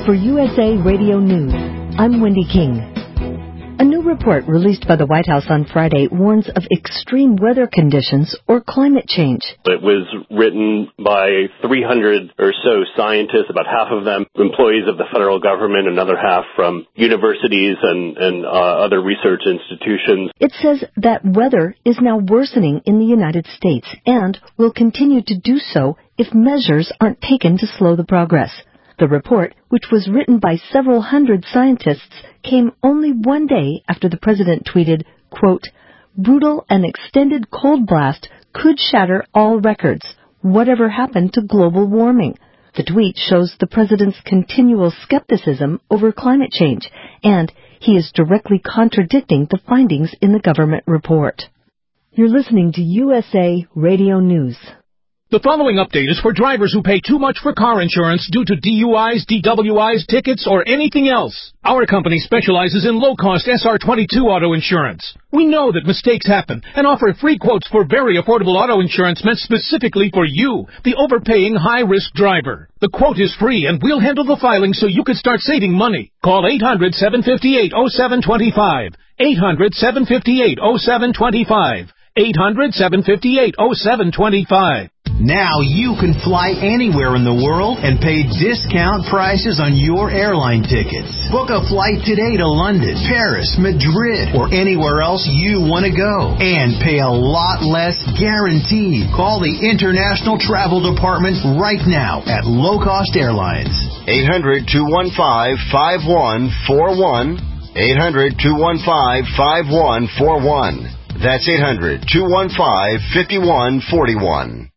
For USA Radio News, I'm Wendy King. A new report released by the White House on Friday warns of extreme weather conditions or climate change. It was written by 300 or so scientists, about half of them employees of the federal government, another half from universities and other research institutions. It says that weather is now worsening in the United States and will continue to do so if measures aren't taken to slow the progress. The report, which was written by several hundred scientists, came only one day after the president tweeted, quote, "Brutal and extended cold blast could shatter all records. Whatever happened to global warming?" The tweet shows the president's continual skepticism over climate change, and he is directly contradicting the findings in the government report. You're listening to USA Radio News. The following update is for drivers who pay too much for car insurance due to DUIs, DWIs, tickets, or anything else. Our company specializes in low-cost SR22 auto insurance. We know that mistakes happen and offer free quotes for very affordable auto insurance meant specifically for you, the overpaying high-risk driver. The quote is free and we'll handle the filing so you can start saving money. Call 800-758-0725. 800-758-0725. 800-758-0725. Now you can fly anywhere in the world and pay discount prices on your airline tickets. Book a flight today to London, Paris, Madrid, or anywhere else you want to go. And pay a lot less guaranteed. Call the International Travel Department right now at Low Cost Airlines. 800-215-5141. 800-215-5141. That's 800-215-5141.